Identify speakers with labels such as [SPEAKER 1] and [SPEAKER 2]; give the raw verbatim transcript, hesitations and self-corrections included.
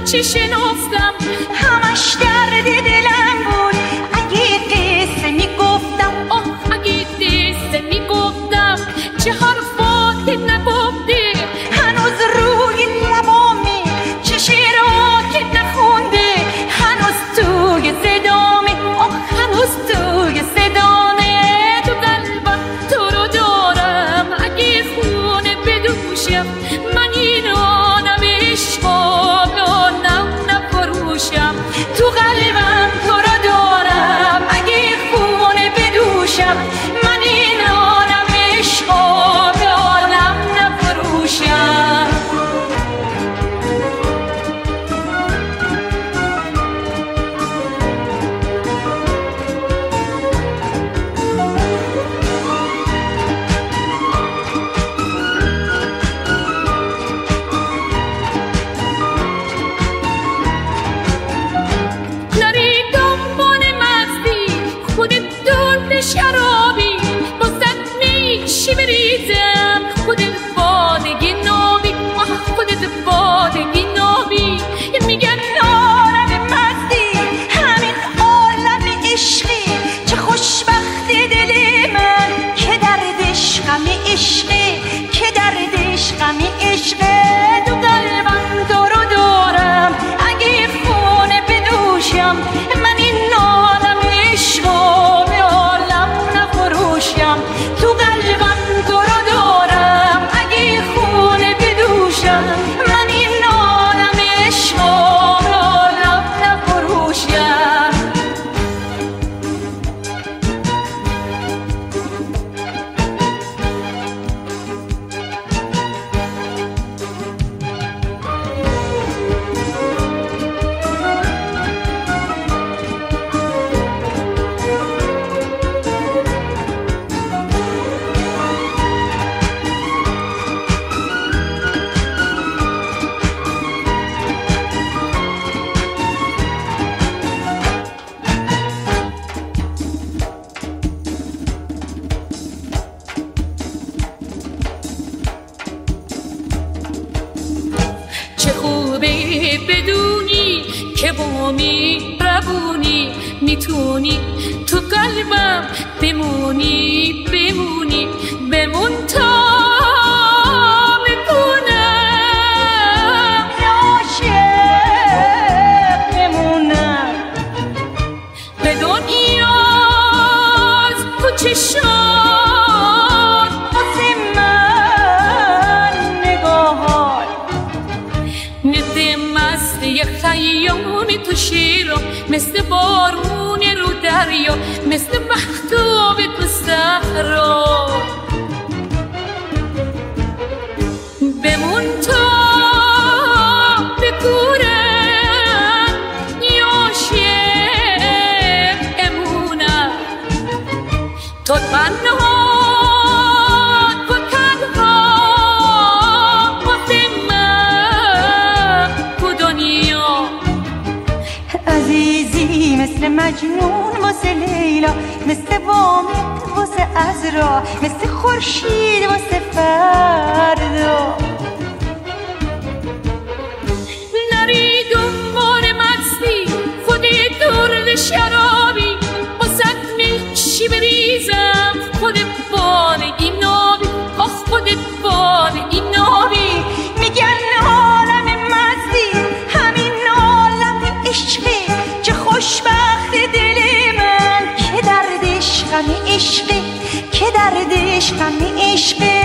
[SPEAKER 1] چه شنفتم
[SPEAKER 2] همش درد دلم بود اگه قصه میگفتم
[SPEAKER 1] آه اگه قصه میگفتم چه حرفاتی نگفته
[SPEAKER 2] هنوز روی لبامه چه شعراتی نخونده هنوز توی صدامه
[SPEAKER 1] آه هنوز توی صدامه تو قلبم تو رو دارم اگه خونه بدوشم من این آدم عشقم نم نفروشم
[SPEAKER 2] تو قلبم تو رو دارم اگه خونه بدوشم من این آدم عشقم نم نفروشم
[SPEAKER 1] شرابی بازد میشی بریزم خودت بادگی نابی آه خودت بادگی نابی
[SPEAKER 2] میگن عالم مستی همین عالم عشقی چه خوشبخت دل من که دردش غم عشقه که دردش غم عشقه تو قلبم تو رو دارم اگه خونه بدوشم من این عالم عشقم تو قلبم تو رو دارم اگه خونه بدوشم من این عالم عشقم عالم نفروشم
[SPEAKER 1] چه خوبه بدونی که با میربونی میتونی تو قلبم بمونی بمونی بمون تا بپونم
[SPEAKER 2] عاشق بمونم
[SPEAKER 1] به دنیا از تو چشم خیامی تو شیرم مثل بارون رو دریا مثل محتاب تو صحرا بمون تا بکورم یا عاشق امونم تو تنها
[SPEAKER 2] عزیزی مثل مجنون واسه لیلا مثل وامق واسه عذرا مثل خورشید واسه فردا
[SPEAKER 1] نری دنبال مستی خودی درد شرابی واسه میشی بریزم خودت بادگی نابی آخ خودت بادگی نابی
[SPEAKER 2] میگن عالم مستی همین عالم عشقی چه خوشبخت دل من که دردش غم عشقی که دردش غم عشقی